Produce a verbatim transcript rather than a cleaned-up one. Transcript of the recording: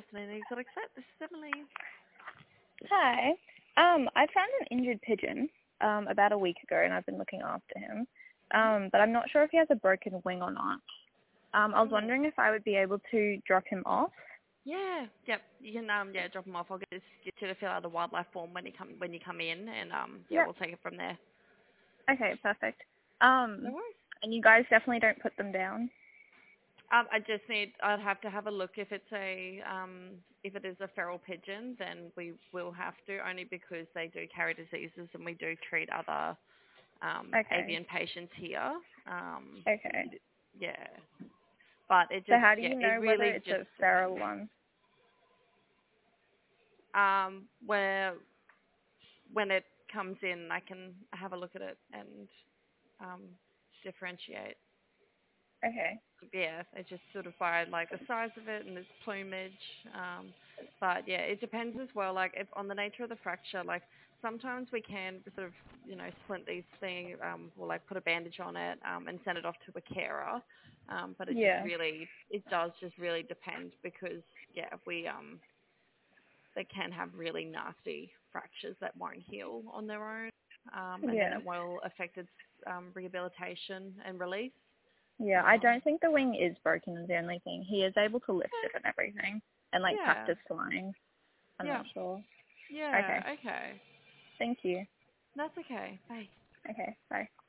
Fascinating exotic set. This is Emily. Hi. Um, I found an injured pigeon um, about a week ago, and I've been looking after him. Um, but I'm not sure if he has a broken wing or not. Um, I was Oh. wondering if I would be able to drop him off. Yeah. Yep. You can um yeah drop them off. I'll get this, get you to fill out the wildlife form when you come when you come in, and um yeah Yep. we'll take it from there. Okay, perfect. No Um, worries. and you guys definitely don't put them down. Um, I just need. I'd have to have a look if it's a um if it is a feral pigeon, then we will have to only because they do carry diseases and we do treat other um Okay. avian patients here. Um, Okay. yeah. But it So just how do yeah you it know whether really it's just a depends. feral one? Um, where when it comes in, I can have a look at it and um, differentiate. Okay. Yeah, it's just sort of by like the size of it and its plumage. Um, but yeah, it depends as well. Like if on the nature of the fracture, like sometimes we can sort of you know splint these things, um, or like put a bandage on it um, and send it off to a carer. Um, but it just Yeah. really, it does just really depend because yeah, we um they can have really nasty fractures that won't heal on their own, um, and then Yeah. it will affect its um, rehabilitation and release. Yeah, I Um, don't think the wing is broken is the only thing. He is able to lift it and everything and like yeah, practice flying. I'm yeah, not sure. yeah. Okay. Okay, Thank you. that's okay. Bye. Okay, bye.